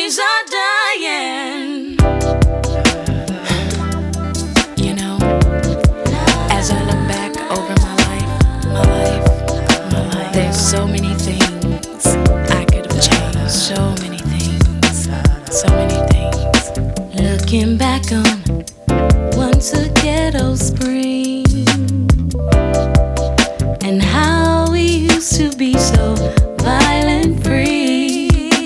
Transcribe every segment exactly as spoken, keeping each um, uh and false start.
dreams are dying. You know, as I look back over my life, my life, my life, there's so many things I could have changed. So many things, so many things. Looking back on once a ghetto spring, and how we used to be so violent free.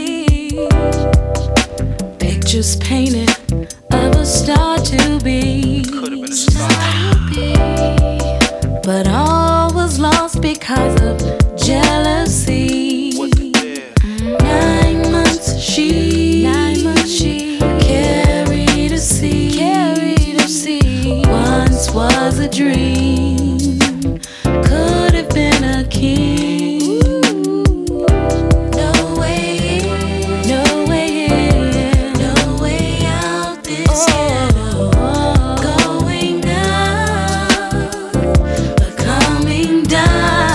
Pictures painted of a star to be, could have been a star, but all was lost because of jealousy. Nine months she, nine months she carried a seed, carried a seed. Once was a dream, could have been a king. No way in, no way in, no way out this ghetto. Going down, but coming down.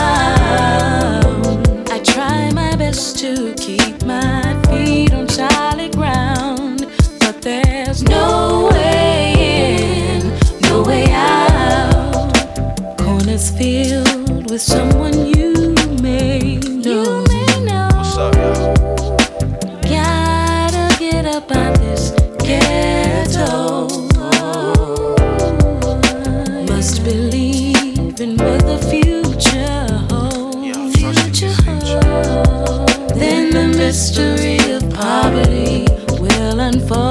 I try my best to keep my feet on solid ground, but there's no way in, no way out. Corners filled with someone you may know. You may know. What's up, y'all? Gotta get up out this ghetto. Must believe in what the future holds. Yeah, I'm trusting the future. Then the mystery of poverty will unfold.